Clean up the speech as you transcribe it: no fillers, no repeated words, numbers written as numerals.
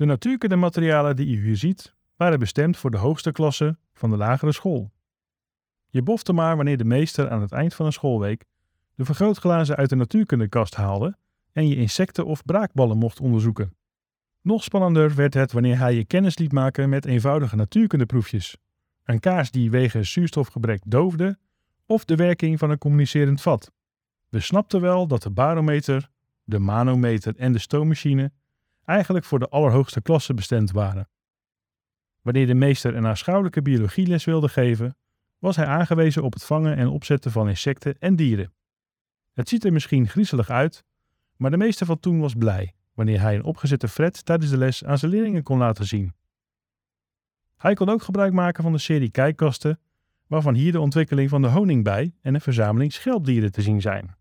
De natuurkundematerialen die u hier ziet, waren bestemd voor de hoogste klasse van de lagere school. Je bofte maar wanneer de meester aan het eind van een schoolweek de vergrootglazen uit de natuurkundekast haalde en je insecten of braakballen mocht onderzoeken. Nog spannender werd het wanneer hij je kennis liet maken met eenvoudige natuurkundeproefjes. Een kaars die wegens zuurstofgebrek doofde of de werking van een communicerend vat. We snapten wel dat de barometer, de manometer en de stoommachine eigenlijk voor de allerhoogste klasse bestemd waren. Wanneer de meester een aanschouwelijke biologieles wilde geven, was hij aangewezen op het vangen en opzetten van insecten en dieren. Het ziet er misschien griezelig uit, maar de meester van toen was blij wanneer hij een opgezette fret tijdens de les aan zijn leerlingen kon laten zien. Hij kon ook gebruik maken van de serie kijkkasten, waarvan hier de ontwikkeling van de honingbij en een verzameling schelpdieren te zien zijn.